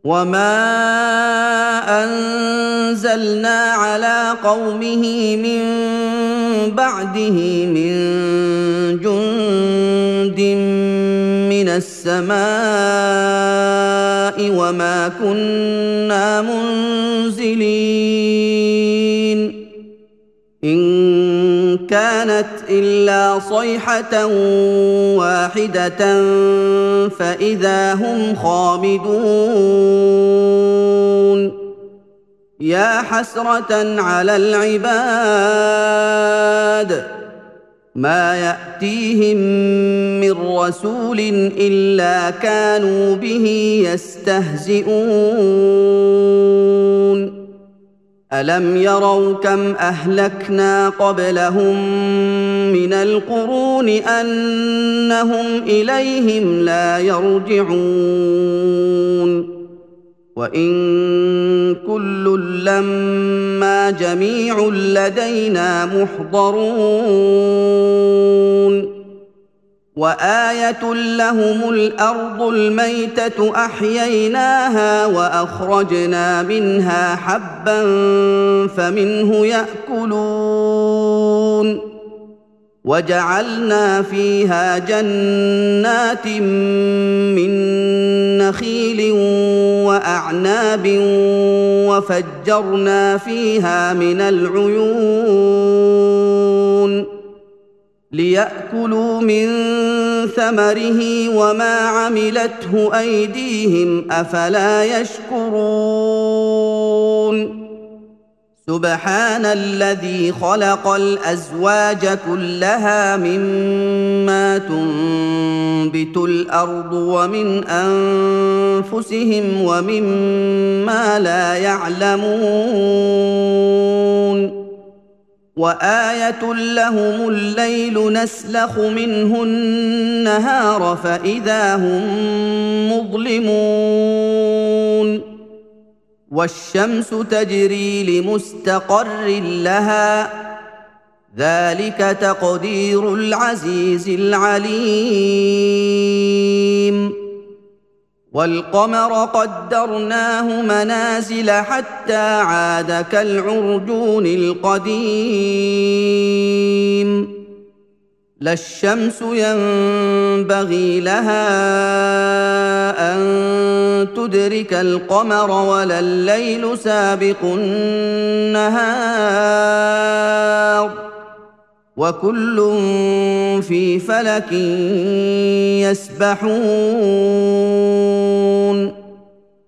وما أنزلنا على قومه من بعده من جند من السماء وما كنا منزلين إن كانت إلا صيحة واحدة فإذا هم خامدون يا حسرة على العباد ما يأتيهم من رسول إلا كانوا به يستهزئون ألم يروا كم أهلكنا قبلهم من القرون أنهم إليهم لا يرجعون وإن كل لما جميع لدينا محضرون وآية لهم الأرض الميتة أحييناها وأخرجنا منها حبا فمنه يأكلون وجعلنا فيها جنات من نخيل وأعناب وفجرنا فيها من العيون ليأكلوا من ثمره وما عملته أيديهم أفلا يشكرون سبحان الذي خلق الأزواج كلها مما تنبت الأرض ومن أنفسهم ومما لا يعلمون وآية لهم الليل نسلخ منه النهار فإذا هم مظلمون والشمس تجري لمستقر لها ذلك تقدير العزيز العليم والقمر قدرناه منازل حتى عاد كالعرجون القديم لا الشمس ينبغي لها أن تدرك القمر ولا الليل سابق النهار وكل في فلك يسبحون